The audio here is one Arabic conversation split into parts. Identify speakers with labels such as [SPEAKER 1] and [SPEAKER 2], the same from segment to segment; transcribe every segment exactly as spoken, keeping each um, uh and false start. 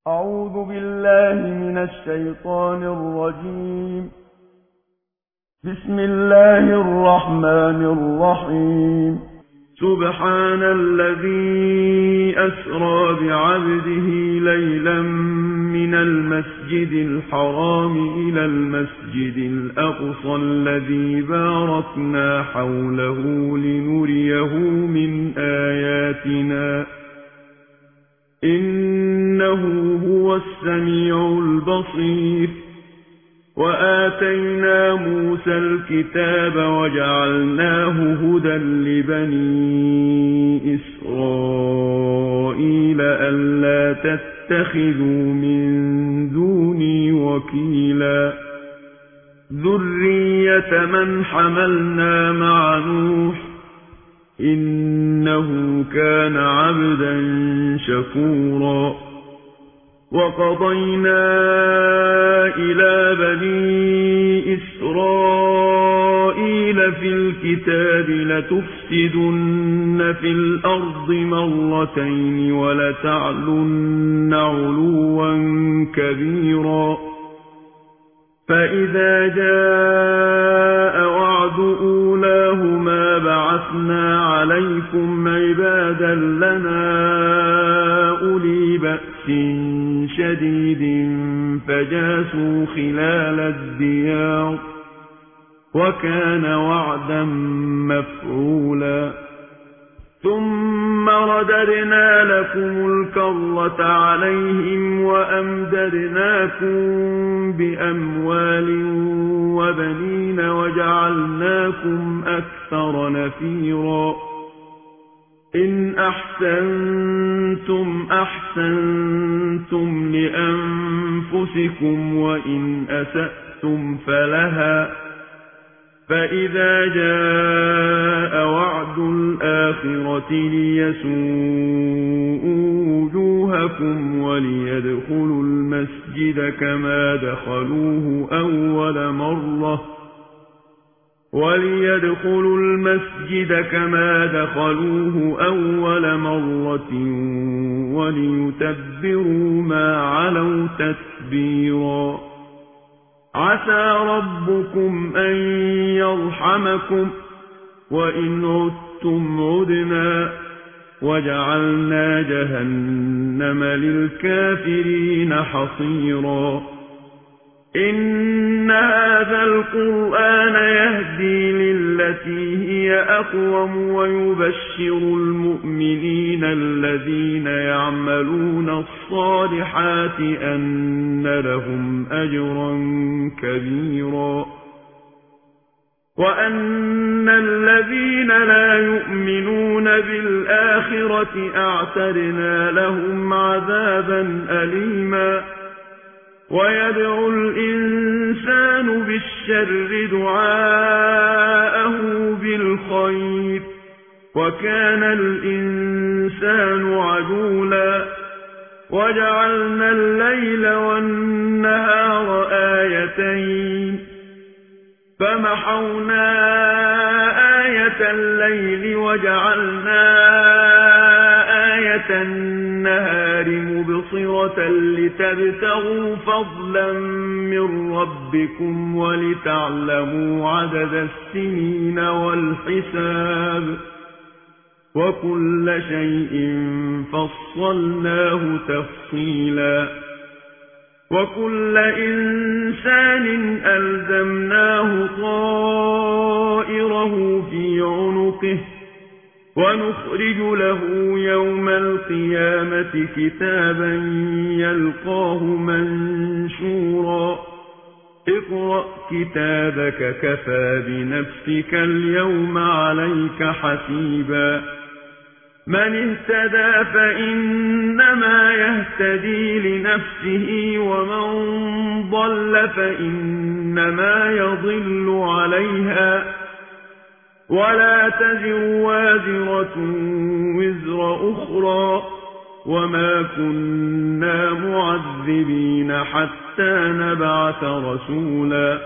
[SPEAKER 1] أعوذ بالله من الشيطان الرجيم. بسم الله الرحمن الرحيم. سبحان الذي أسرى بعبده ليلا من المسجد الحرام إلى المسجد الأقصى الذي باركنا حوله لنريه من آياتنا إنه هو السميع البصير. وآتينا موسى الكتاب وجعلناه هدى لبني إسرائيل ألا تتخذوا من دوني وكيلا ذرية من حملنا مع نوح إنه كان عبدا شكورا. وقضينا إلى بني إسرائيل في الكتاب لتفسدن في الأرض مرتين ولتعلن علوا كبيرا. فإذا جاء وعد أولاهما بعثنا عليكم عبادا لنا أولي بأس شديد فجاسوا خلال الديار وكان وعدا مفعولا. ثم رددنا لكم الكرة عليهم وأمددناكم بأموال وبنين وجعلناكم أكثر نفيرا. إن أحسنتم أحسنتم لأنفسكم وإن أسأتم فلها. فإذا جاء وعد الآخرة ليسوءوا وجوهكم وليدخلوا المسجد كما دخلوه أول مرة وليدخلوا المسجد كما دخلوه أول مرة وليتبروا ما علوا تتبيرا. عسى ربكم أن يرحمكم وإن عدتم عدنا وجعلنا جهنم للكافرين حصيرا. إن هذا القرآن يهدي للتي هي أقوم ويبشر المؤمنين الذين يعملون الصالحات أن لهم أجرا كبيرا. وأن الذين لا يؤمنون بالآخرة أعتدنا لهم عذابا أليما. ويدعو الإنسان بالشر دعاءه بالخير وكان الإنسان عجولا. وجعلنا الليل والنهار آيتين فمحونا آية الليل وجعلنا آية النهار مبصرة لتبتغوا فضلا من ربكم ولتعلموا عدد السنين والحساب وكل شيء فصلناه تفصيلا. وكل إنسان ألزمناه طائره في عنقه ونخرج له يوم القيامة كتابا يلقاه منشورا. اقرأ كتابك كفى بنفسك اليوم عليك حسيبا. من اهتدى فإنما يهتدي لنفسه ومن ضل فإنما يضل عليها ولا تزر وازرة وزر أخرى وما كنا معذبين حتى نبعث رسولا.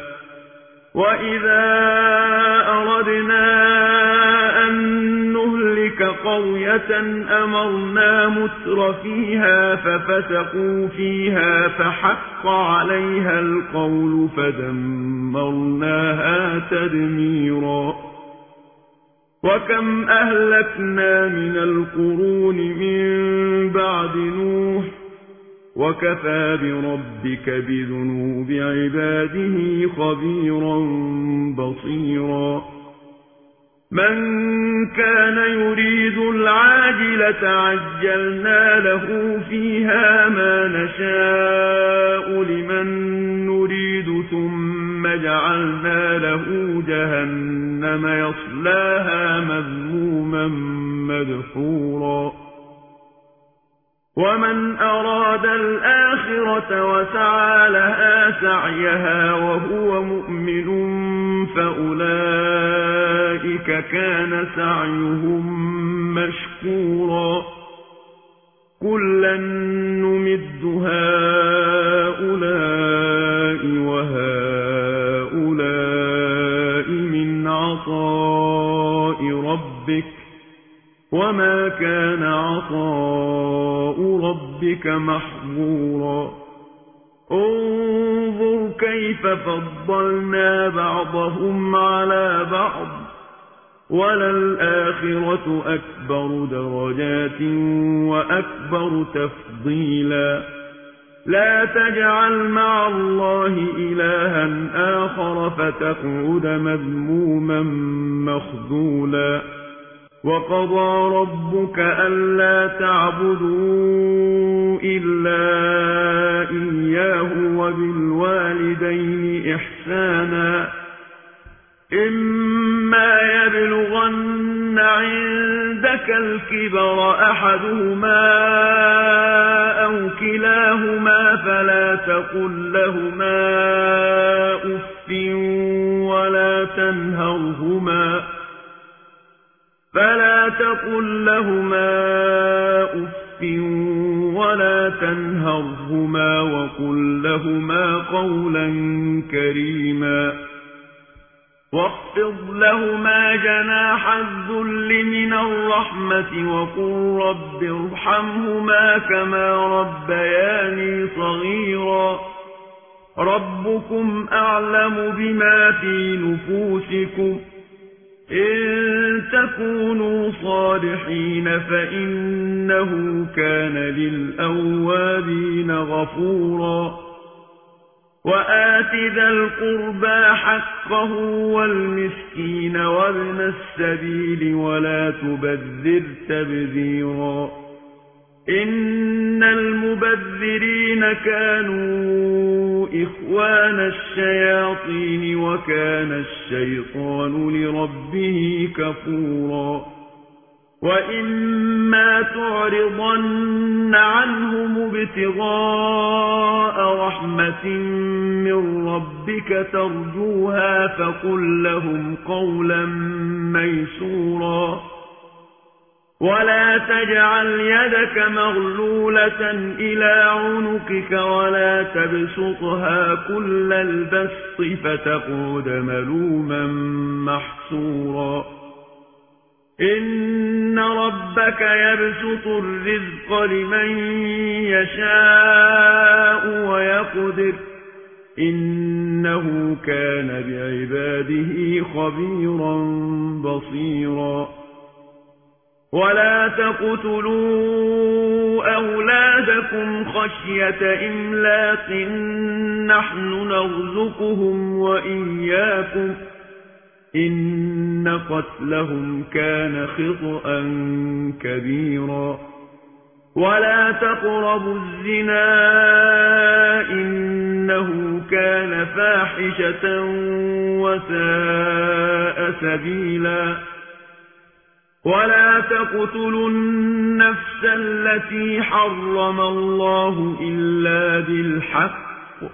[SPEAKER 1] وإذا أردنا أن نهلك قوما قرية أمرنا متر فيها ففسقوا فيها فحق عليها القول فدمرناها تدميرا وكم أهلكنا من القرون من بعد نوح وكفى بربك بذنوب عباده خبيرا بصيرا من كان يريد العاجلة عجلنا له فيها ما نشاء لمن نريد ثم جعلنا له جهنم يصلاها مذموما مدحورا ومن أراد الآخرة وسعى لها سعيها وهو مؤمن فأولئك كان سعيهم مشكورا كلا نمد هؤلاء وهؤلاء من عطاء ربك وما كان عطاء ربك محظورا انظر كيف فضلنا بعضهم على بعض وللآخرة أكبر درجات وأكبر تفضيلا لا تجعل مع الله إلها آخر فتقعد مذموما مخذولا وقضى ربك ألا تعبدوا إلا إياه وبالوالدين إحسانا إما يبلغن عندك الكبر أحدهما أو كلاهما فلا تقل لهما أف ولا تنهرهما فلا تقل لهما أف ولا تنهرهما وقل لهما قولا كريما واخفض لهما جناح الذل من الرحمة وقل رب ارحمهما كما ربياني صغيرا ربكم أعلم بما في نفوسكم إن تكونوا صالحين فإنه كان للأوابين غفورا وآت ذا القربى حقه والمسكين وابن السبيل ولا تبذر تبذيرا إن المبذرين كانوا إخوان الشياطين وكان الشيطان لربه كفورا وإما تعرضن عنهم ابتغاء رحمة من ربك ترجوها فقل لهم قولا ميسورا ولا تجعل يدك مغلولة إلى عنقك ولا تبسطها كل البسط فتقعد ملوما محسورا إن ربك يبسط الرزق لمن يشاء ويقدر إنه كان بعباده خبيرا بصيرا ولا تقتلوا أولادكم خشية إملاق نحن نرزقهم وإياكم إن قتلهم كان خطأ كبيرا ولا تقربوا الزنا إنه كان فاحشة وساء سبيلا ولا تقتلوا النفس التي حرم الله إلا بالحق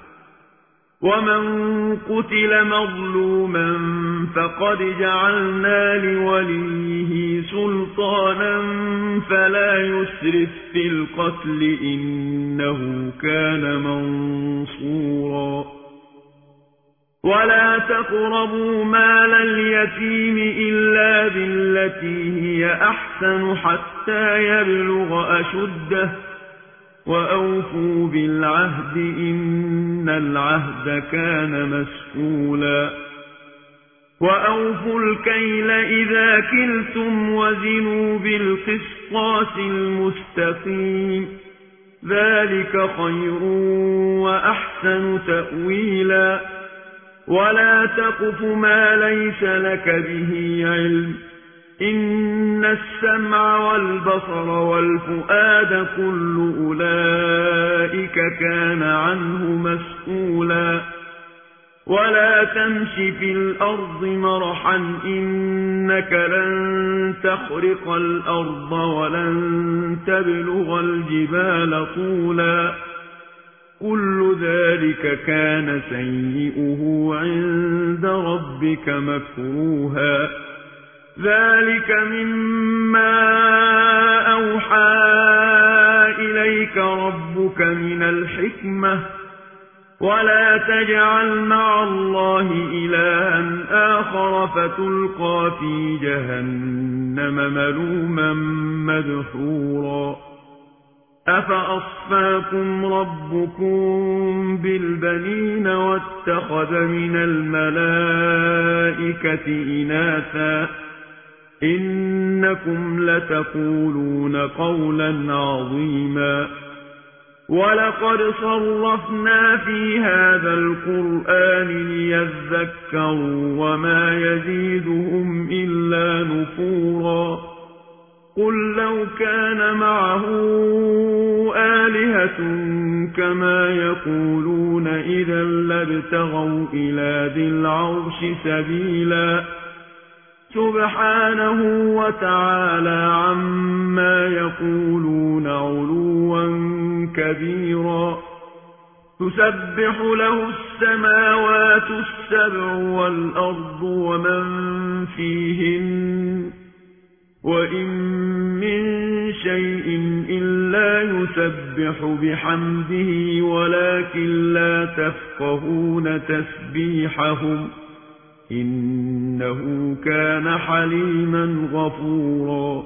[SPEAKER 1] ومن قتل مظلوما فقد جعلنا لوليه سلطانا فلا يسرف في القتل إنه كان منصورا ولا تقربوا مال اليتيم إلا بالتي هي أحسن حتى يبلغ أشده وأوفوا بالعهد إن العهد كان مسئولا وأوفوا الكيل إذا كلتم وزنوا بالقسطاس المستقيم ذلك خير وأحسن تأويلا ولا تقف ما ليس لك به علم إن السمع والبصر والفؤاد كل أولئك كان عنه مسؤولا ولا تمش في الأرض مرحا إنك لن تخرق الأرض ولن تبلغ الجبال طولا كل ذلك كان سيئه عند ربك مكروها ذلك مما أوحى إليك ربك من الحكمة ولا تجعل مع الله إلها آخر فتلقى في جهنم ملوما مدحورا أفأصفاكم ربكم بالبنين واتخذ من الملائكة إناثا إنكم لتقولون قولا عظيما ولقد صرفنا في هذا القرآن ليذكروا وما يزيدهم إلا نفورا قل لو كان معه آلهة كما يقولون إذا لابتغوا إلى ذي العرش سبيلا سبحانه وتعالى عما يقولون علوا كبيرا تسبح له السماوات السبع والأرض ومن فيهن وإن من شيء إلا يسبح بحمده ولكن لا تفقهون تسبيحهم إنه كان حليما غفورا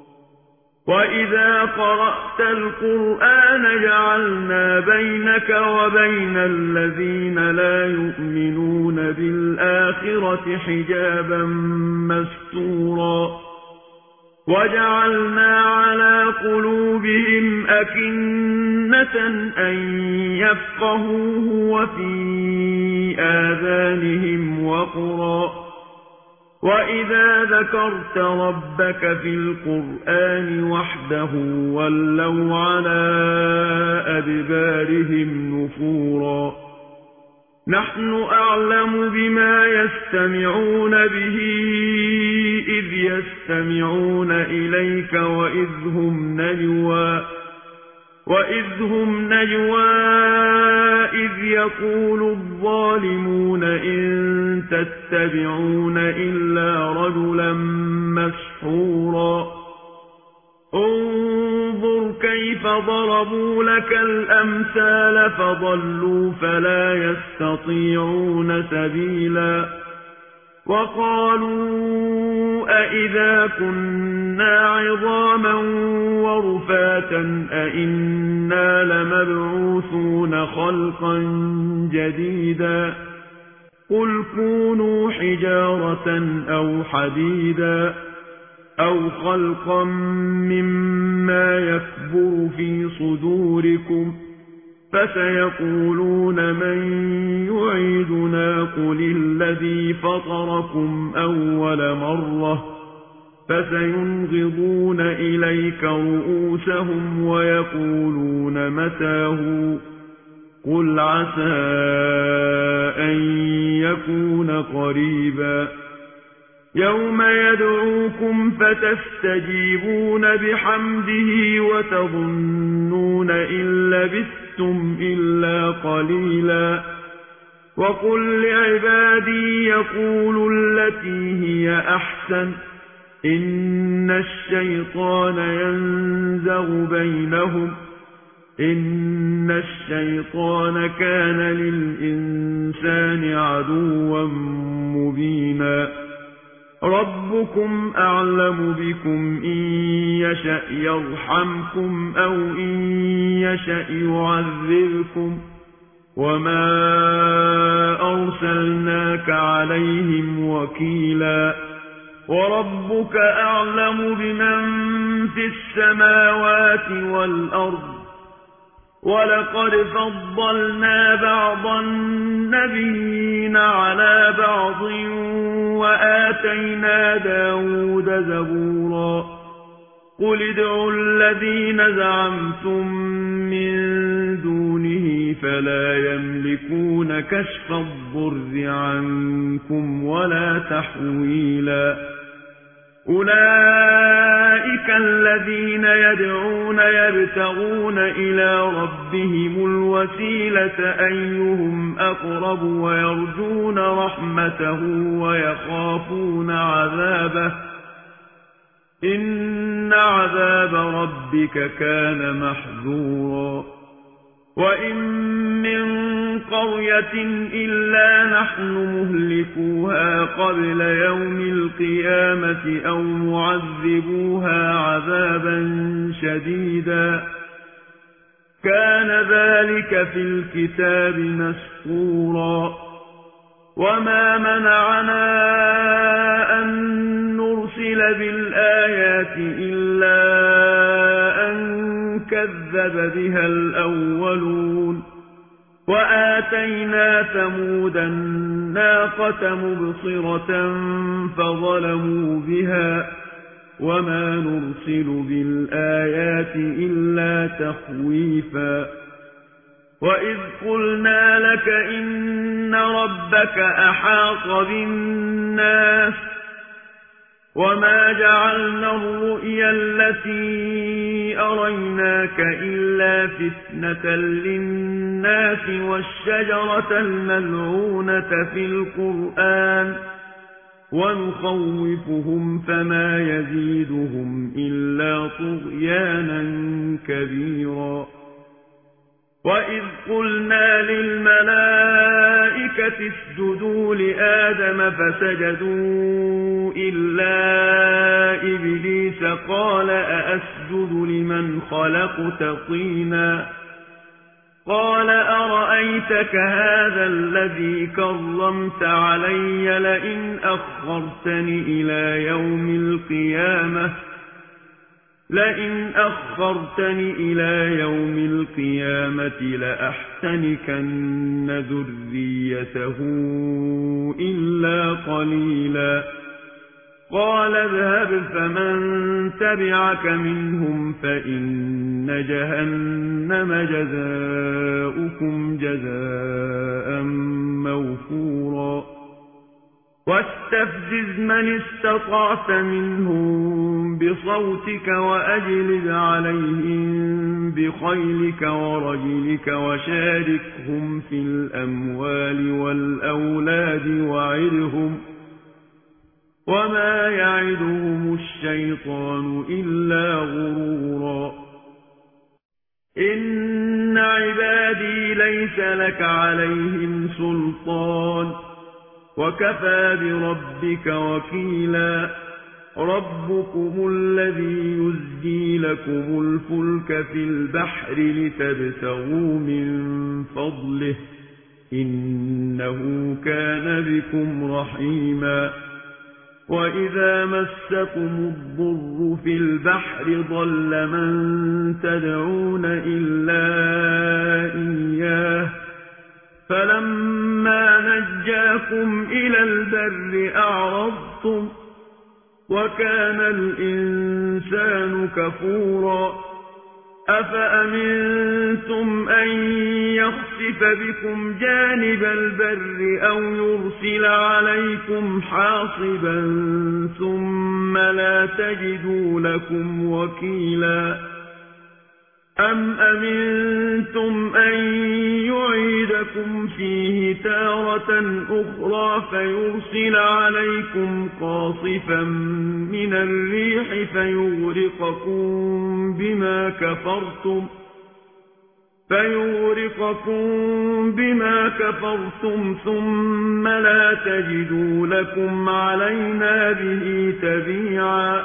[SPEAKER 1] وإذا قرأت القرآن جعلنا بينك وبين الذين لا يؤمنون بالآخرة حجابا مستورا وجعلنا على قلوبهم أكنة أن يفقهوه وفي آذانهم وقرا وإذا ذكرت ربك في القرآن وحده ولوا على أدبارهم نفورا نحن أعلم بما يستمعون به إذ يستمعون إليك وإذ هم نجوى وإذ هم نجوى إذ يقول الظالمون إن تتبعون إلا رجلا مسحورا انظر كيف ضربوا لك الأمثال فضلوا فلا يستطيعون سبيلا وقالوا أئذا كنا عظاما ورفاتا أئنا لمبعوثون خلقا جديدا قل كونوا حجارة أو حديدا أو خلقا مما يكبر في صدوركم فسيقولون من يعيدنا قل الذي فطركم أول مرة فسينغضون إليك رؤوسهم ويقولون متاه قل عسى أن يكون قريبا يوم يدعوكم فتستجيبون بحمده وتظنون إن لبثتم إلا قليلا وقل لعبادي يقولوا التي هي أحسن إن الشيطان ينزغ بينهم إن الشيطان كان للإنسان عدوا مبينا ربكم أعلم بكم إن يشأ يرحمكم أو إن يشأ يعذبكم وما أرسلناك عليهم وكيلا وربك أعلم بمن في السماوات والأرض ولقد فضلنا بعض النبيين على بعض وآتينا داود زبورا قل ادعوا الذين زعمتم من دونه فلا يملكون كشف الضر عنكم ولا تحويلا أولئك الذين يدعون يبتغون إلى ربهم الوسيلة أيهم أقرب ويرجون رحمته ويخافون عذابه إن عذاب ربك كان محذورا وإن من قرية إلا نحن مهلكوها قبل يوم القيامة أو معذبوها عذابا شديدا كان ذلك في الكتاب مسطورا وما منعنا أن نرسل بالآيات إلا أن كذب بها الأولون وآتينا ثمود الناقة مبصرة فظلموا بها وما نرسل بالآيات إلا تخويفا وإذ قلنا لك إن ربك أحاط بالناس وما جعلنا الرؤيا التي أريناك إلا فتنة للناس والشجرة الملعونة في القرآن ونخوفهم فما يزيدهم إلا طغيانا كبيرا وإذ قلنا للملائكة اسجدوا لآدم فسجدوا إلا إبليس قال أأسجد لمن خلقت طينا قال أرأيتك هذا الذي كرمت علي لئن أخرتني إلى يوم القيامة لئن أخرتني إلى يوم القيامة لأحتنكن ذريته إلا قليلا قال اذهب فمن تبعك منهم فإن جهنم جزاؤكم جزاء موفورا واستفزز من استطعت منهم بصوتك وأجلب عليهم بخيلك ورجلك وشاركهم في الأموال والأولاد وعدهم وما يعدهم الشيطان إلا غرورا إن عبادي ليس لك عليهم سلطان وكفى بربك وكيلا ربكم الذي يزجي لكم الفلك في البحر لتبتغوا من فضله إنه كان بكم رحيما وإذا مسكم الضر في البحر ضل من تدعون إلا إياه فلما نجاكم إلى البر أعرضتم وكان الإنسان كفورا أفأمنتم أن يخسف بكم جانب البر أو يرسل عليكم حاصبا ثم لا تجدوا لكم وكيلا أم أمنتم أن يعيدكم فيه تارة أخرى فيرسل عليكم قاصفا من الريح فيغرقكم بما كفرتم فيغرقكم بما كفرتم ثم لا تجدوا لكم علينا به تبيعا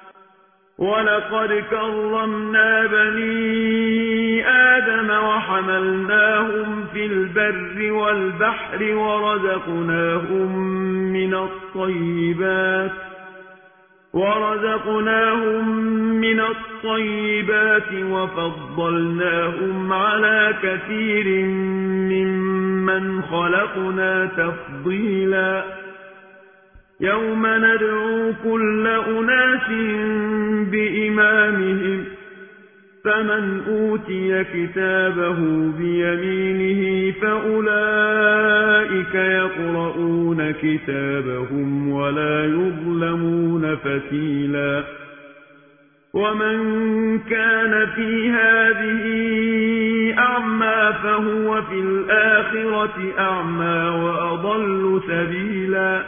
[SPEAKER 1] ولقد كرمنا بني آدم وحملناهم في البر والبحر ورزقناهم من الطيبات ورزقناهم من الطيبات وفضلناهم على كثير ممن خلقنا تفضيلا يوم ندعو كل أناس بإمامهم فمن أوتي كتابه بيمينه فأولئك يقرؤون كتابهم ولا يظلمون فتيلا ومن كان في هذه أعمى فهو في الآخرة أعمى وأضل سبيلا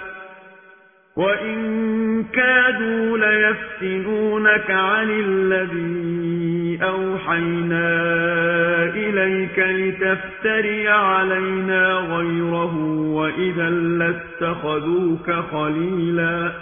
[SPEAKER 1] وإن كادوا ليفتنونك عن الذي أوحينا إليك لتفتري علينا غيره وإذا لاتخذوك خليلا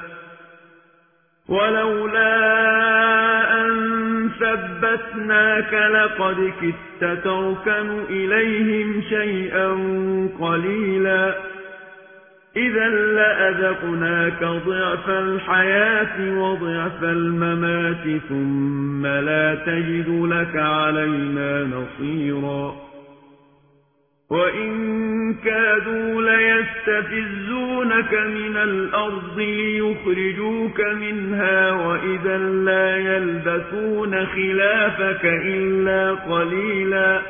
[SPEAKER 1] ولولا أن ثبتناك لقد كدت تركن إليهم شيئا قليلا إذا لأذقناك ضعف الحياة وضعف الممات ثم لا تجد لك علينا نصيرا وإن كادوا ليستفزونك من الأرض ليخرجوك منها وإذا لا يلبثون خلافك إلا قليلا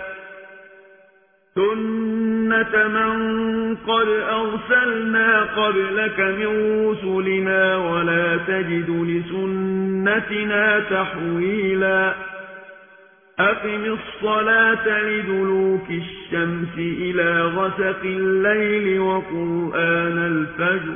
[SPEAKER 1] سنة من قد أرسلنا قبلك من رسلنا ولا تجد لسنتنا تحويلا أقم الصلاة لدلوك الشمس إلى غسق الليل وقرآن الفجر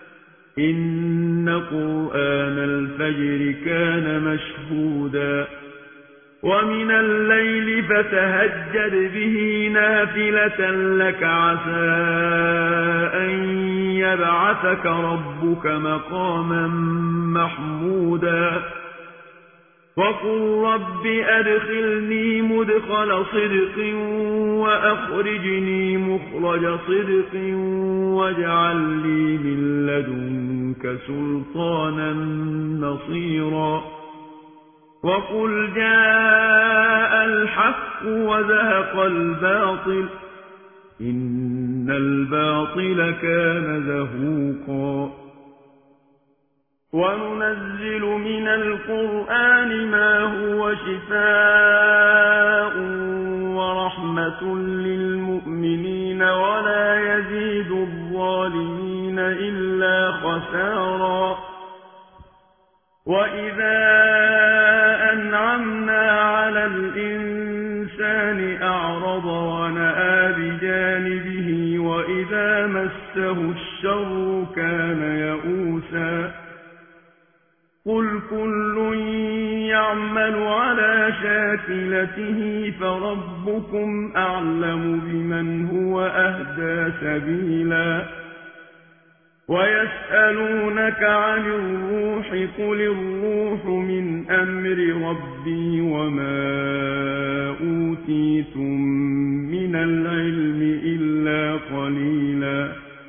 [SPEAKER 1] إن قرآن الفجر كان مشهودا ومن الليل فتهجد به نافلة لك عسى أن يبعثك ربك مقاما محمودا وقل رب أدخلني مدخل صدق وأخرجني مخرج صدق واجعل لي من لدنك سلطانا نصيرا وقل جاء الحق وزهق الباطل إن الباطل كان زهوقا وننزل من القرآن ما هو شفاء ورحمة للمؤمنين ولا يزيد الظالمين إلا خسارا وإذا أنعمنا على الإنسان أعرض ونأى بجانبه وإذا مسه الشر كان يئوسا قل كل يعمل على شاكلته فربكم أعلم بمن هو أهدى سبيلا ويسألونك عن الروح قل الروح من أمر ربي وما أوتيتم من العلم إلا قليلا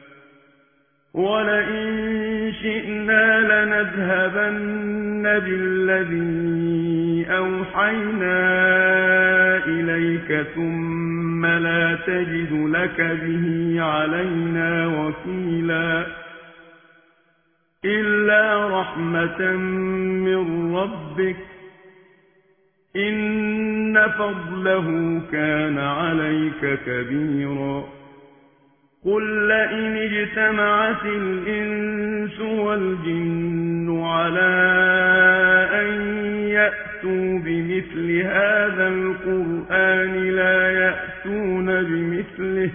[SPEAKER 1] ولئن شئنا لنذهبن بالذي أوحينا إليك ثم لا تجد لك به علينا وكيلا إلا رحمة من ربك إن فضله كان عليك كبيرا قل لئن اجتمعت الإنس والجن على أن يأتوا بمثل هذا القرآن لا يأتون بمثله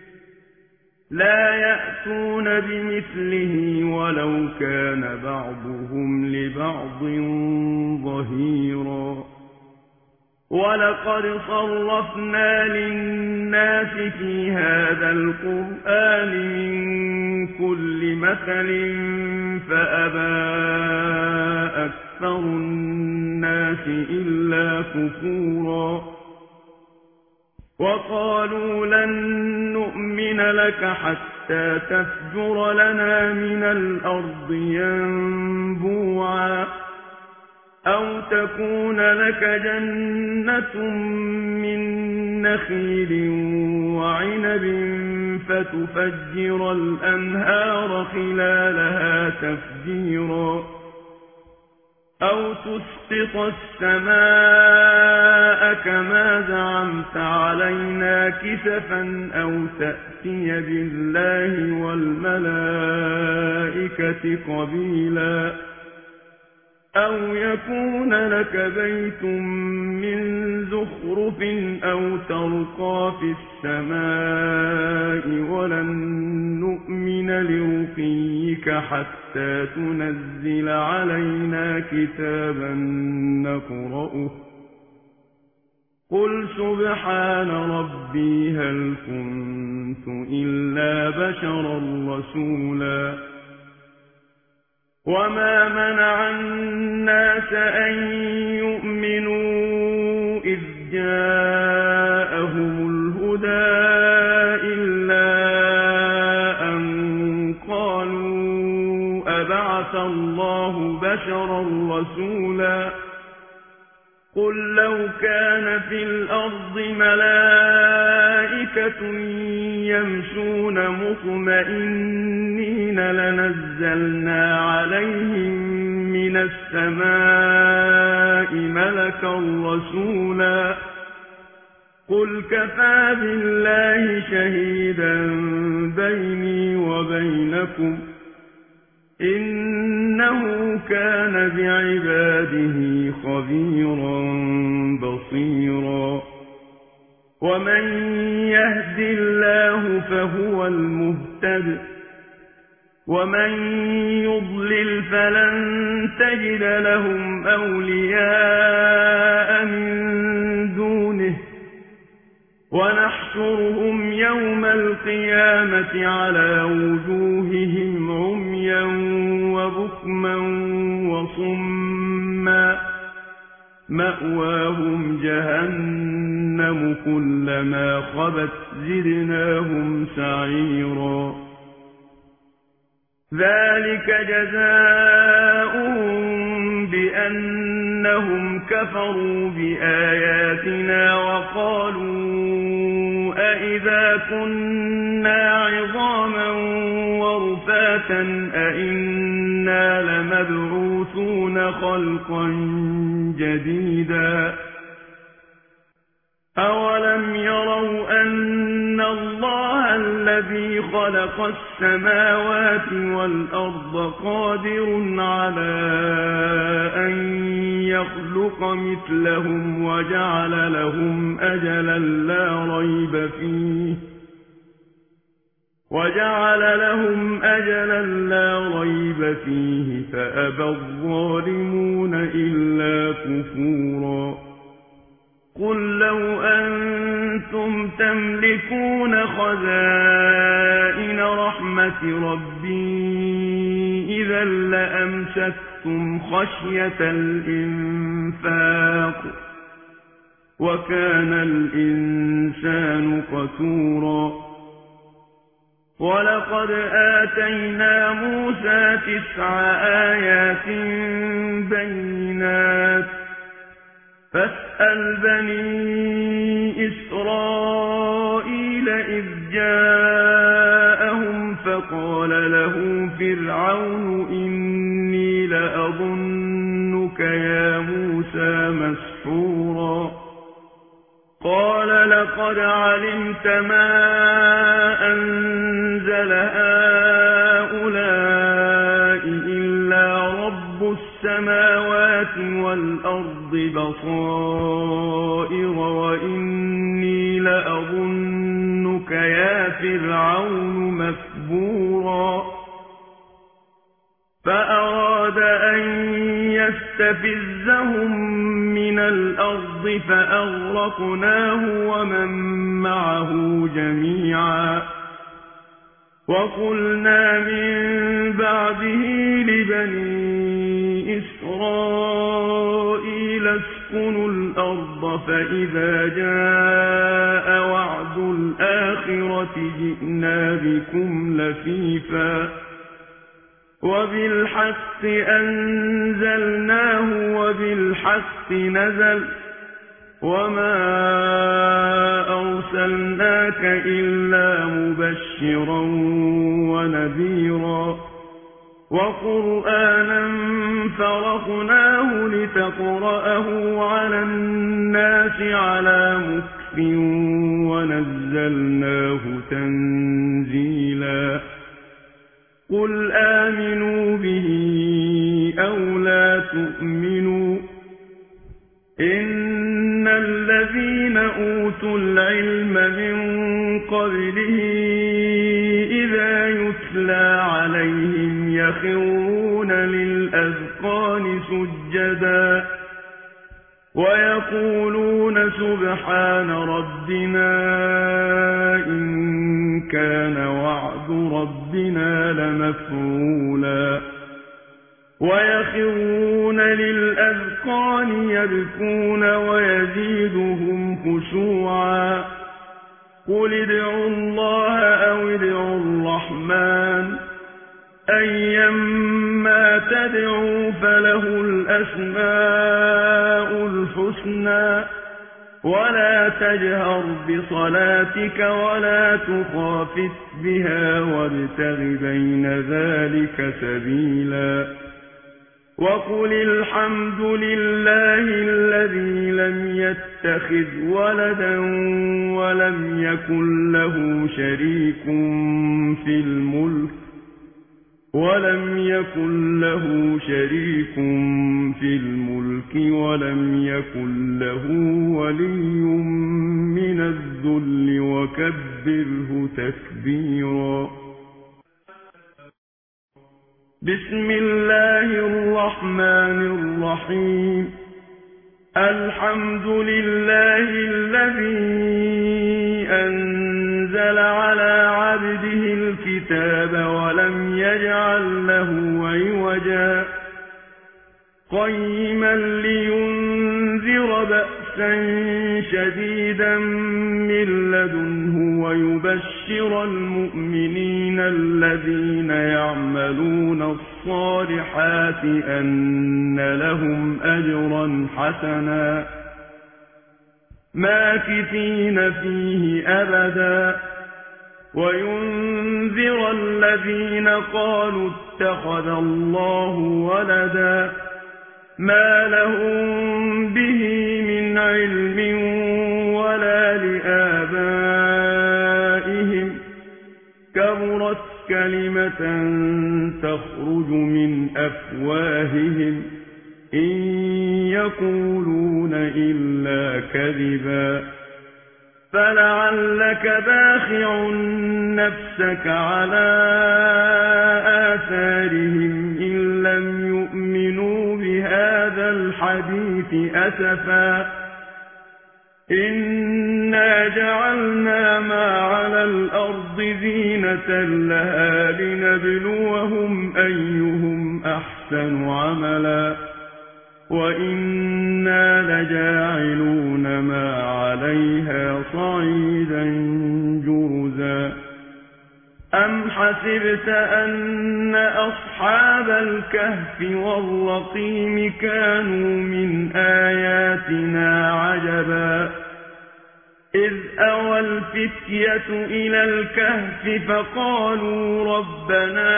[SPEAKER 1] لا يأتون بمثله ولو كان بعضهم لبعض ظهيرا ولقد صرفنا للناس في هذا القرآن من كل مثل فأبى أكثر الناس إلا كفورا وقالوا لن نؤمن لك حتى تفجر لنا من الأرض ينبوعا أو تكون لك جنة من نخيل وعنب فتفجر الأنهار خلالها تفجيرا أو تسقط السماء كما زعمت علينا كسفا أو تأتي بالله والملائكة قبيلا أو يكون لك بيت من زخرف أو ترقى في السماء ولن نؤمن لرقيك حتى تنزل علينا كتابا نقرأه قل سبحان ربي هل كنت إلا بشرا رسولا وما منع الناس أن يؤمنوا إذ جاءهم الهدى إلا أن قالوا أبعث الله بشرا رسولا قل لو كان في الأرض ملائكة يمشون مطمئنين لنزلنا عليهم من السماء ملكا رسولا قل كفى بالله شهيدا بيني وبينكم إنه كان بعباده خبيرا بصيرا ومن يهد الله فهو المهتد ومن يضلل فلن تجد لهم أولياء من دونه ونحشرهم يوم القيامة على وجوههم عميا وبكما وصما مأواهم جهنم كلما خبت زدناهم سعيرا ذلك جزاؤهم بأنهم كفروا بآياتنا وقالوا أئذا كنا عظاما ورفاتا أئنا لمبعوثون خلقا جديدا أولم يروا أن الله الذي خلق السماوات والأرض قادر على أن يخلق مثلهم وجعل لهم أجلا لا ريب فيه وجعل لهم أجلا لا ريب فيه فأبى الظالمون إلا كفورا قل لو أنتم تملكون خزائن رحمة ربي إذا لأمسكتم خشية الإنفاق وكان الإنسان قتورا ولقد آتينا موسى تسع آيات بينات فاسأل بني إسرائيل إذ جاءهم فقال له فرعون إني لأظنك يا موسى مسحورا قال لقد علمت ما أنزل هؤلاء إلا رب السماوات والأرض بصائر وإني لأظنك يا فرعون مثبورا فأراد أن يستفزهم من من الأرض فأغرقناه ومن معه جميعا وقلنا من بعده لبني إسرائيل اسكنوا الأرض فإذا جاء وعد الآخرة جئنا بكم لفيفا وبالحق أنزلناه وبالحق نزل وما أرسلناك إلا مبشرا ونذيرا وقرآنا فرقناه لتقرأه على الناس على مكث ونزلناه تنزيلا قل آمنوا به أو لا تؤمنوا إن الذين أوتوا العلم من قبله إذا يتلى عليهم يخرون للأذقان سجدا ويقولون سبحان ربنا إن كان وعد ربنا لمفعولا ويخرون للأذقان يبكون ويزيدهم خشوعا قل ادعوا الله أو ادعوا الرحمن أيما تدعوا فله الأسماء الحسنى ولا تجهر بصلاتك ولا تخافت بها وابتغ بين ذلك سبيلا وقل الحمد لله الذي لم يتخذ ولدا ولم يكن له شريك في الملك ولم يكن له شريك في الملك ولم يكن له ولي من الذل وكبره تكبيرا بسم الله الرحمن الرحيم الحمد لله الذي أنزل على عبده الكتاب ولم يجعل له عوجا قيما لينذر بأسا شديدا من لدنه ويبشر المؤمنين الذين يعملون الصالحات أن لهم أجرا حسنا ماكثين فيه أبدا وينذر الذين قالوا اتخذ الله ولدا ما لهم به من علم ولا لآبائهم كبرت كلمة تخرج من أفواههم إن يقولون إلا كذبا فلعلك باخع نفسك على آثارهم إن لم يؤمنوا بهذا الحديث أسفا إنا جعلنا ما على الأرض زينة لها لنبلوهم أيهم أحسن عملا وإنا لجاعلون ما عليها صعيدا جرزا أم حسبت أن أصحاب الكهف والرقيم كانوا من آياتنا عجبا إذ أوى الفتية إلى الكهف فقالوا ربنا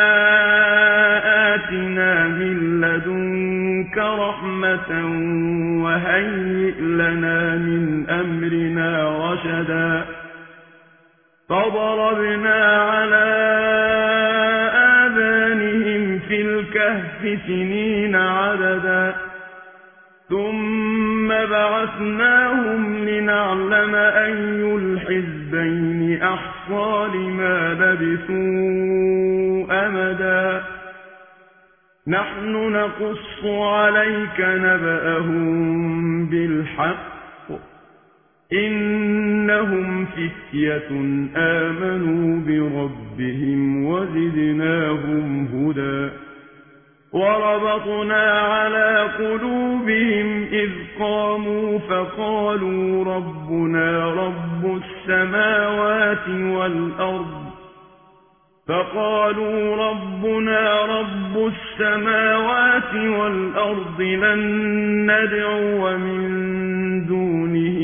[SPEAKER 1] آتنا من لدنك رحمة وهيئ لنا من أمرنا رشدا فضربنا على آذانهم في الكهف سنين عددا ثم بعثناهم لنعلم أي الحزبين أحصى لما لبثوا أمدا نحن نقص عليك نبأهم بالحق إنهم فتية آمنوا بربهم وزدناهم هدى وربطنا على قلوبهم إذ قاموا فقالوا ربنا رب السماوات والأرض فقالوا ربنا رب السماوات والأرض لن ندعو من دونه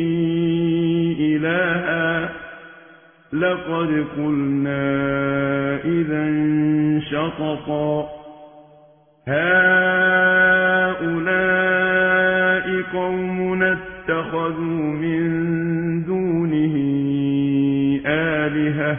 [SPEAKER 1] إلها لقد قلنا إذا شططا هؤلاء قومنا اتخذوا من دونه آلهة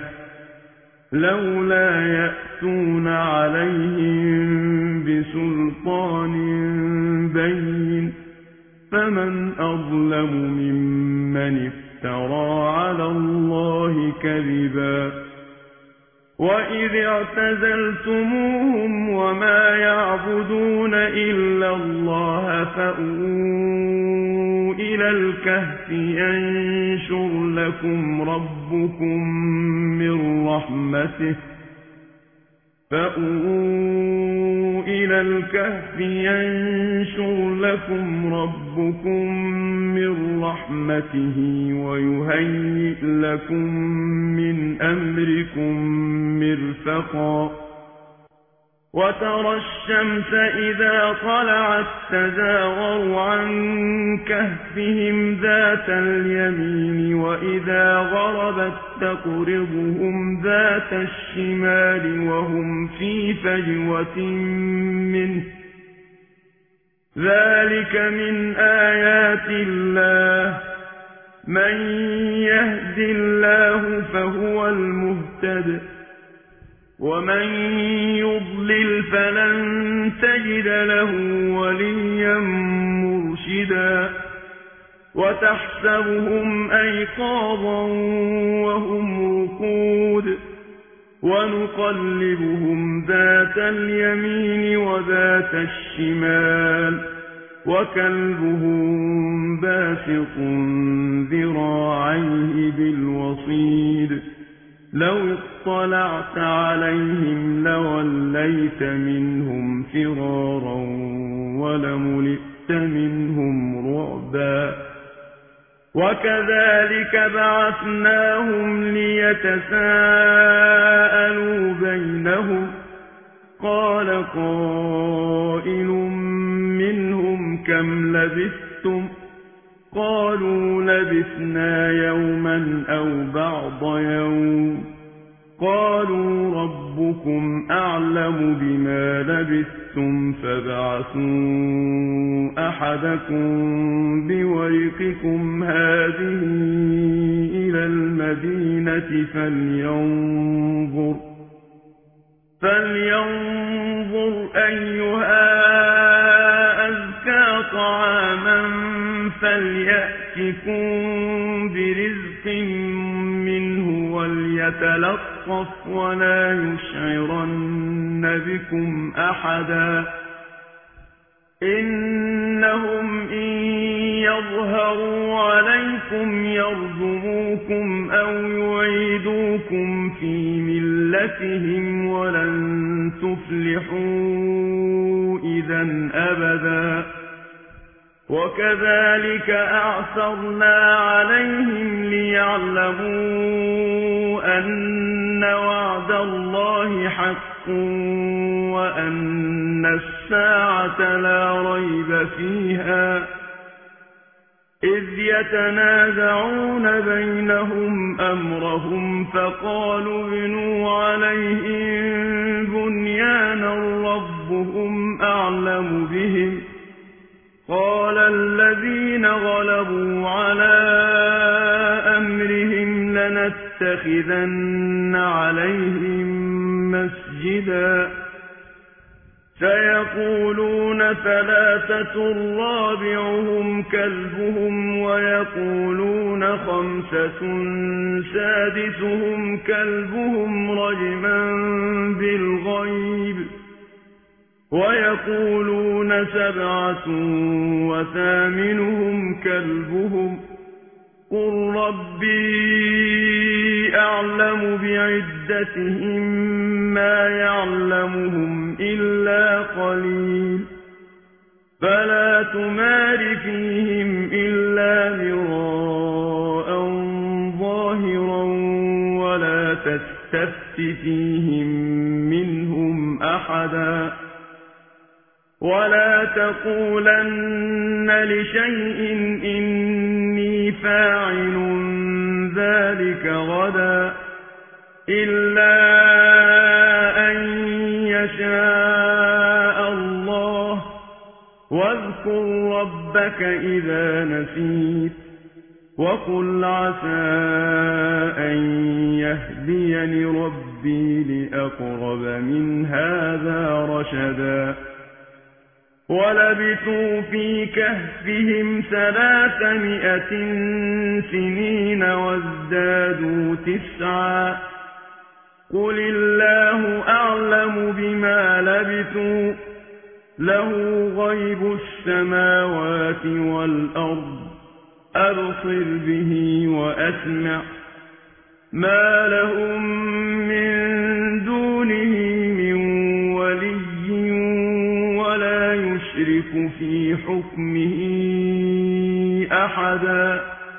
[SPEAKER 1] لولا يأتون عليهم بسلطان بين فمن أظلم ممن افترى على الله كذبا وإذ اعتزلتموهم وما يعبدون إلا الله فأووا إلى الكهف ينشر لكم ربكم من رحمته فأووا إلى الكهف ينشر لكم ربكم من رحمته ويهيئ لكم من أمركم مرفقا وترى الشمس إذا طلعت تزاور عن كهفهم ذات اليمين وإذا غربت تقرضهم ذات الشمال وهم في فجوة منه ذلك من آيات الله من يهد الله فهو المهتد ومن يضلل فلن تجد له وليا مرشدا وتحسبهم أيقاظا وهم رقود ونقلبهم ذات اليمين وذات الشمال وكلبهم باسط ذراعيه بالوصيد لو اطلعت عليهم لوليت منهم فرارا ولملئت منهم رعبا وكذلك بعثناهم ليتساءلوا بينهم قال قائل منهم كم لبثتم قالوا لبثنا يوما أو بعض يوم قالوا ربكم أعلم بما لبثتم فابعثوا أحدكم بورقكم هذه إلى المدينة فلينظر فلينظر أيها أزكى طعاما فليأتكم برزق منه وليتلطف ولا يشعرن بكم أحدا إنهم إن يظهروا عليكم يرجموكم أو يعيدوكم في ملتهم ولن تفلحوا إذا أبدا وكذلك أعثرنا عليهم ليعلموا أن وعد الله حق وأن الساعة لا ريب فيها إذ يتنازعون بينهم أمرهم فقالوا ابنوا عليهم بنيانا ربهم أعلم بهم قال الذين غلبوا على أمرهم لنتخذن عليهم مسجدا سيقولون ثلاثة رابعهم كلبهم ويقولون خمسة سادسهم كلبهم رجما بالغيب ويقولون سبعة وثامنهم كلبهم قل ربي أعلم بعدتهم ما يعلمهم إلا قليل فلا تمار فيهم إلا مراء ظاهرا ولا تستفت فيهم منهم أحدا ولا تقولن لشيء إني فاعل ذلك غدا إلا أن يشاء الله واذكر ربك إذا نسيت وقل عسى أن يهديني ربي لأقرب من هذا رشدا ولبثوا في كهفهم ثلاثمائة سنين وازدادوا تسعا قل الله أعلم بما لبثوا له غيب السماوات والأرض أبصر به وأسمع ما لهم من دونه من ولي ولا يشرك في حكمه أحدا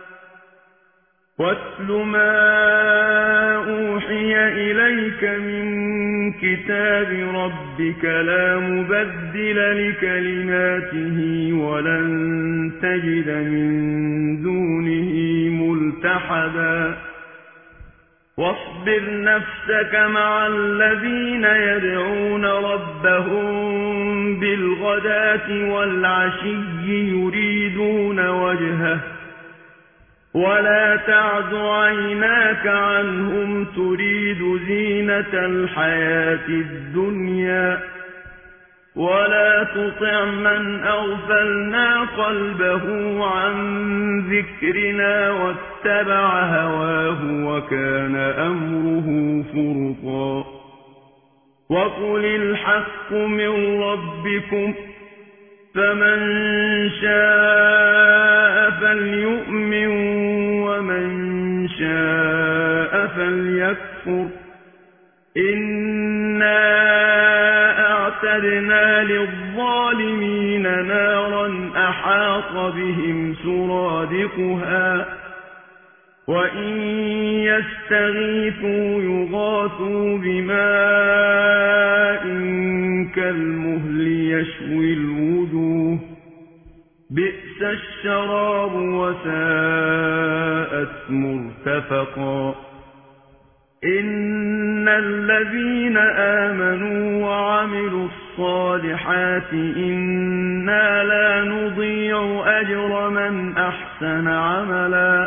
[SPEAKER 1] واتل ما أوحي إليك من كتاب ربك لا مبدل لكلماته ولن تجد من دونه ملتحدا واصبر نفسك مع الذين يدعون ربهم بالغداة والعشي يريدون وجهه ولا تعد عيناك عنهم تريد زينة الحياة الدنيا ولا تطع من أغفلنا قلبه عن ذكرنا واتبع هواه وكان أمره فرطا وقل الحق من ربكم فمن شاء فليؤمن ومن شاء فليكفر إنا أعتدنا للظالمين نارا أحاط بهم سرادقها وإن يستغيثوا يغاثوا بماء كالمهل يشوي الوجوه بئس الشراب وساءت مرتفقا إن الذين آمنوا وعملوا الصالحات إنا لا نضيع أجر من أحسن عملا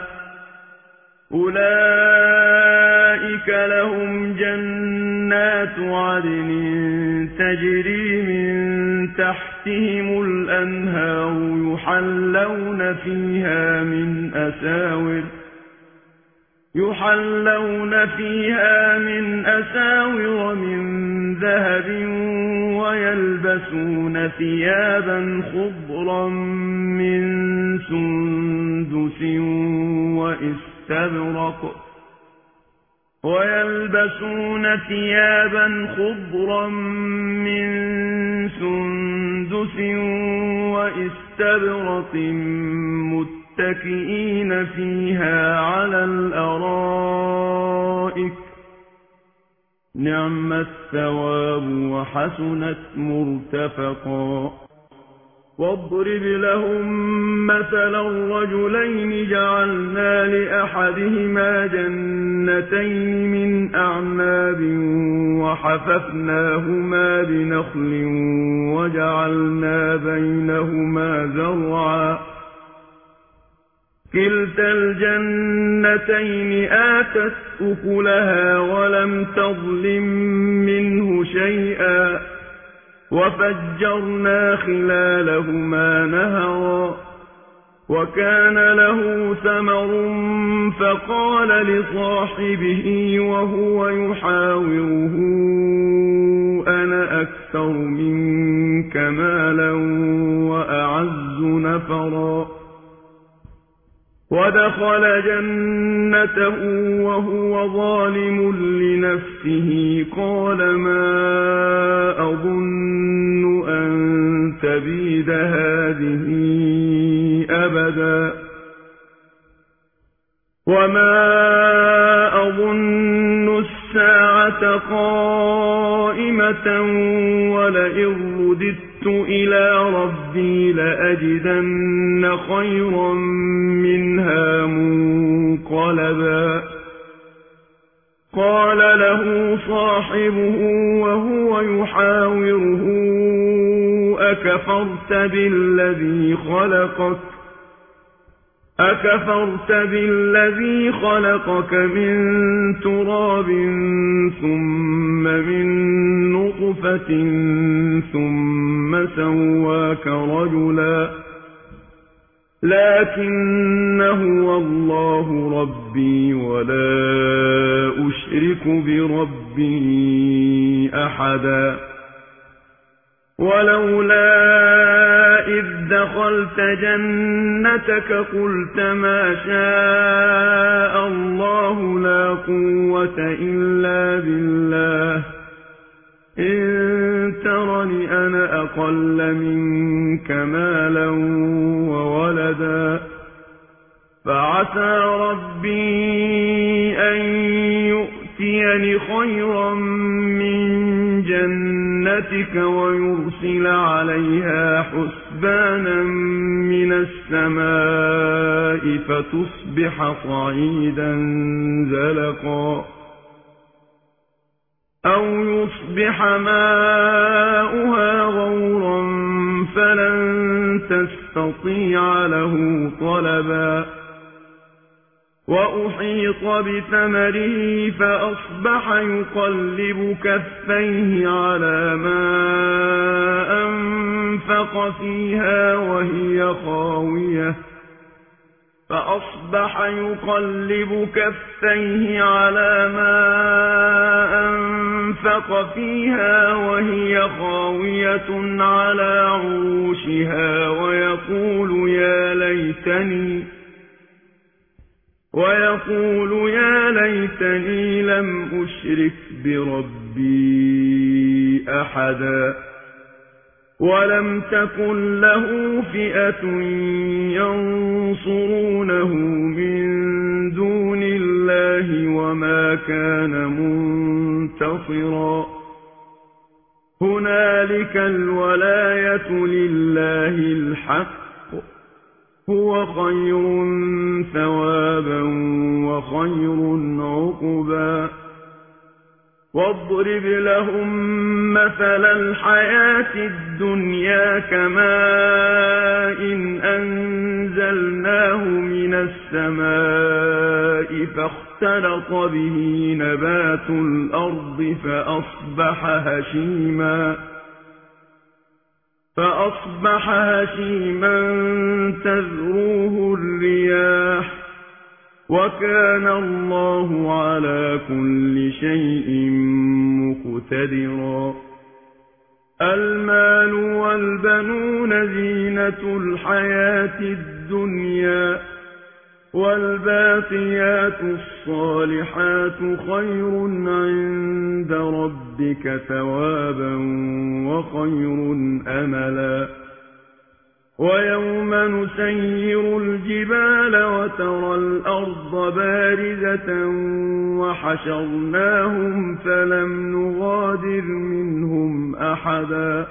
[SPEAKER 1] أولئك لهم جنات عدن تجري من تحتهم الأنهار يحلون فيها من أساور يحلون فيها من أساور من ذهب ويلبسون ثيابا خضرا من سندس وإستبرق ويلبسون ثيابا خضرا من سندس وإستبرق متكئين فيها على الأرائك نعم الثواب وحسنت مرتفقا واضرب لهم مثلا رجلين جعلنا لأحدهما جنتين من أعناب وحففناهما بنخل وجعلنا بينهما زرعا كلتا الجنتين آتت أكلها ولم تظلم منه شيئا وفجرنا خلالهما نهرا وكان له ثمر فقال لصاحبه وهو يحاوره أنا أكثر منك مالا وأعز نفرا ودخل جنته وهو ظالم لنفسه قال ما أظن أن تبيد هذه أبدا وما أظن الساعة قائمة ولئن رددت إلى ربي لأجدن خيرا منها منقلبا قال له صاحبه وهو يحاوره أكفرت بالذي خلقك أكفرت بالذي خلقك من تراب ثم من نطفة ثم سواك رجلا لكن هو الله ربي ولا أشرك بربي أحدا ولولا إذ دخلت جنتك قلت ما شاء الله لا قوة إلا بالله إن ترني أنا أقل منك مالا وولدا فعسى ربي أن يؤتيني خيرا من جنتك ويرسل عليها حسبانا من السماء فتصبح صعيدا زلقا أو يصبح ماؤها غورا فلن تستطيع له طلبا وأحيط بثمره فأصبح يقلب كفيه على ما أنفق فيها وهي خاوية فأصبح يقلب كفيه على ما أنفق فيها وهي خاوية على عروشها ويقول يا ليتني ويقول يا ليتني لم أشرك بربي أحدا ولم تكن له فئة ينصرونه من دون الله وما كان منتصرا هنالك الولاية لله الحق هو خير ثوابا وخير عقبا واضرب لهم مثل الحياة الدنيا كماء إن أنزلناه من السماء فاختلط به نبات الأرض فأصبح هشيما فأصبح هشيما تذروه الرياح وكان الله على كل شيء مقتدرا المال والبنون زينة الحياة الدنيا والباقيات الصالحات خير عند ربك ثوابا وخير أملا ويوم نسير الجبال وترى الأرض بارزة وحشرناهم فلم نغادر منهم أحدا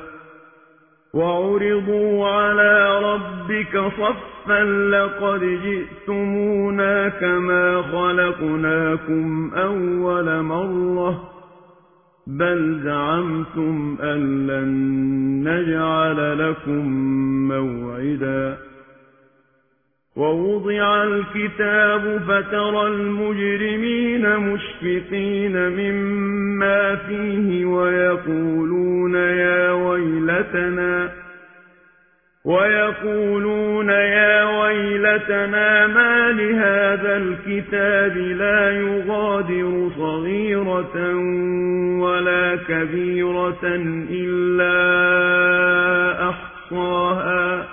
[SPEAKER 1] وعرضوا على ربك صفا لقد جئتمونا كما خلقناكم أول مرة بل زعمتم أن لن نجعل لكم موعدا ووضع الكتاب فترى المجرمين مشفقين مما فيه ويقولون يا ويلتنا ويقولون يا ويلتنا ويلتنا ما لهذا الكتاب لا يغادر صغيرة ولا كبيرة إلا أحصاها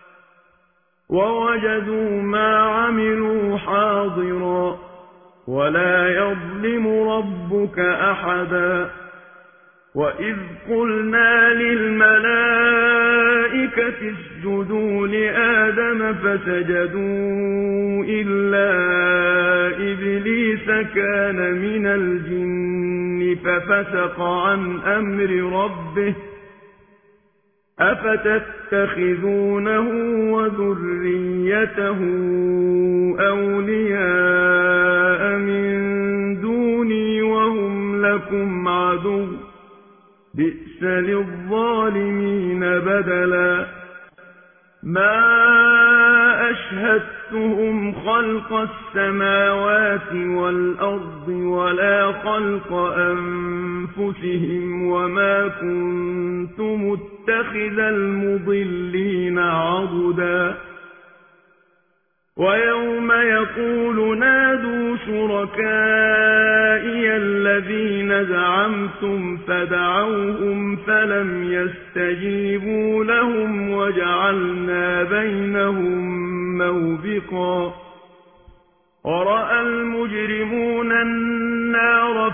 [SPEAKER 1] ووجدوا ما عملوا حاضرا ولا يظلم ربك أحدا وإذ قلنا للملائكة اسجدوا لآدم فسجدوا إلا إبليس كان من الجن ففسق عن أمر ربه أفتتخذونه وذريته أولياء من دوني وهم لكم عدو بئس للظالمين بدلا ما أشهدتهم خلق السماوات والأرض ولا خلق أنفسهم وما كنت متخذ المضلين عضدا ويوم يقول نادوا شركائي الذين زعمتم فدعوهم فلم يستجيبوا لهم وجعلنا بينهم موبقا ورأى المجرمون النار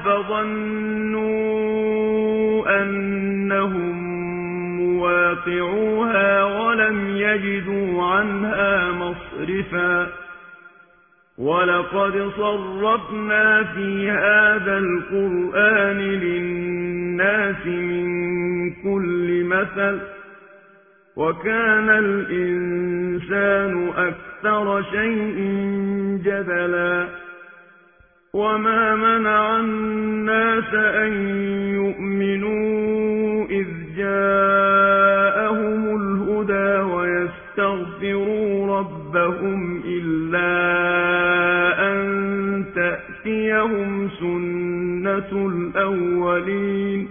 [SPEAKER 1] فظنوا أنهم مواقعوها ولم يجدوا عنها مصرفا ولقد صرفنا في هذا القرآن للناس من كل مثل وكان الإنسان أكثر شيء جدلا وما منع الناس أن يؤمنوا إذ جاءهم الهدى ويستغفروا ربهم إلا أن تأتيهم سنة الأولين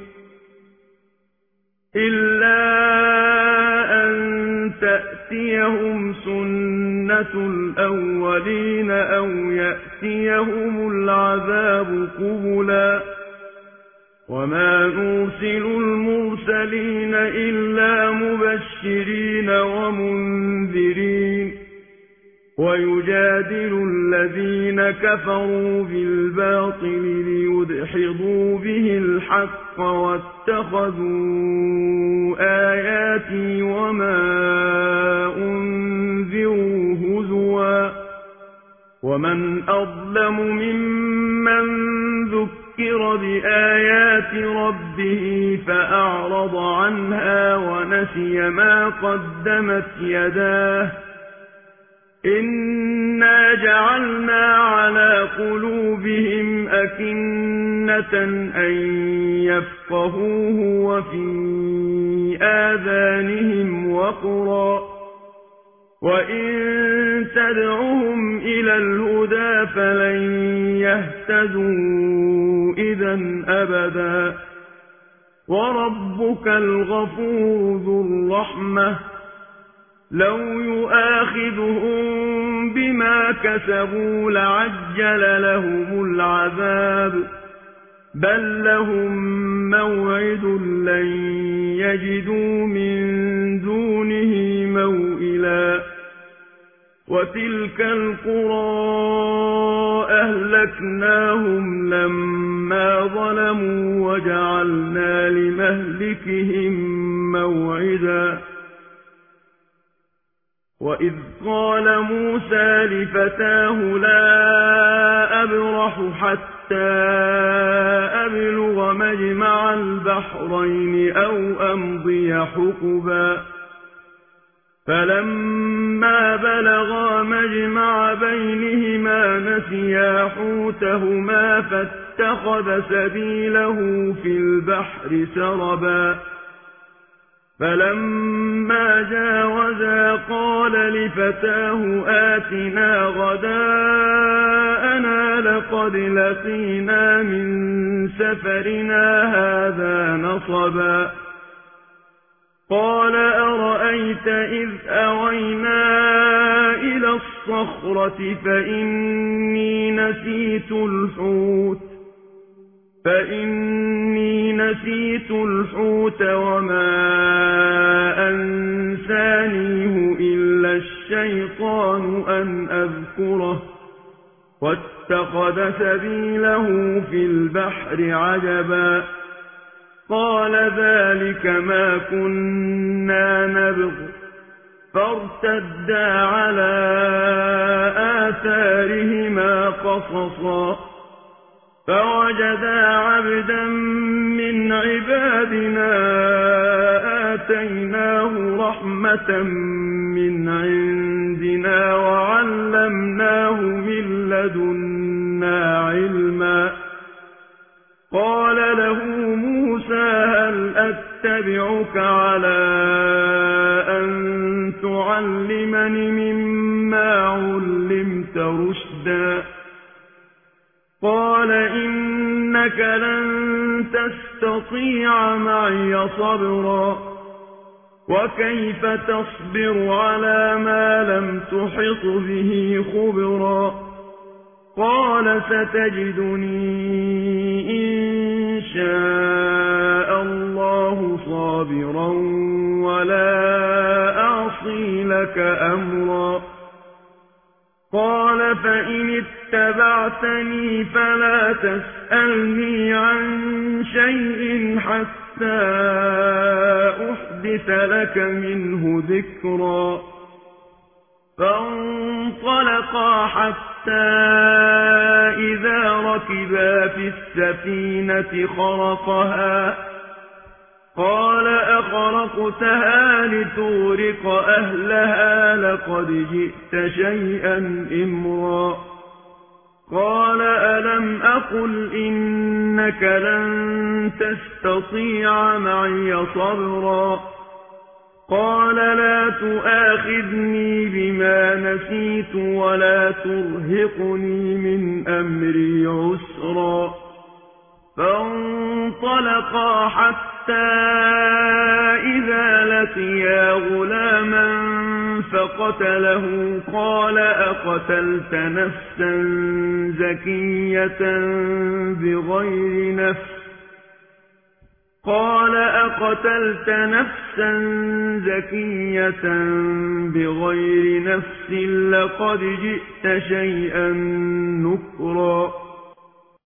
[SPEAKER 1] إلا أن تأتيهم سنة الأولين أو يأتيهم العذاب قبلا وما نرسل المرسلين إلا مبشرين ومنذرين ويجادل الذين كفروا بالباطل ليدحضوا به الحق واتخذوا آياتي وما أنذروا هزوا ومن أظلم ممن ذكر بآيات ربه فأعرض عنها ونسي ما قدمت يداه إنا جعلنا على قلوبهم أكنة أن يفقهوه وفي آذانهم وقرا وإن تدعهم إلى الهدى فلن يهتدوا إذا أبدا وربك الغفور ذو الرحمة لو يؤاخذهم بما كسبوا لعجل لهم العذاب بل لهم موعد لن يجدوا من دونه موئلا وتلك القرى أهلكناهم لما ظلموا وجعلنا لمهلكهم موعدا وإذ قال موسى لفتاه لا أبرح حتى أبلغ مجمع البحرين أو أمضي حقبا فلما بلغا مجمع بينهما نسيا حوتهما فاتخذ سبيله في البحر سربا فلما جاوزا قال لفتاه آتنا غداءنا لقد لقينا من سفرنا هذا نصبا قال أرأيت إذ أوينا إلى الصلاة الصخرة فإني نسيت الحوت فإني نسيت الحوت وما أنسانيه إلا الشيطان أن أذكره واتخذ سبيله في البحر عجبا قال ذلك ما كنا نبغ فارتدا على آثارهما قصصا فوجدا عبدا من عبادنا آتيناه رحمة من عندنا وعلمناه من لدنا علما قال له موسى هل أتبعك على أن تعلمني مما علمت رشدا قال إنك لن تستطيع معي صبرا وكيف تصبر على ما لم تحط به خبرا قال ستجدني إن شاء الله صابرا ولا أعصي لك أمرا قال فإن اتبعتني فلا تسألني عن شيء حتى أحدث لك منه ذكرا فانطلقا حتى إذا ركبا في السفينة خرقها قال أخرقتها لتغرق أهلها لقد جئت شيئا إمرا قال ألم أقل إنك لن تستطيع معي صبرا قال لا تؤاخذني بما نسيت ولا ترهقني من أمري عسرا فانطلقا حتى إذا لقيا غلاما فقتله قال أقتلت نفسا زكية بغير نفس قال أقتلت نفسا زكية بغير نفس لقد جئت شيئا نكرا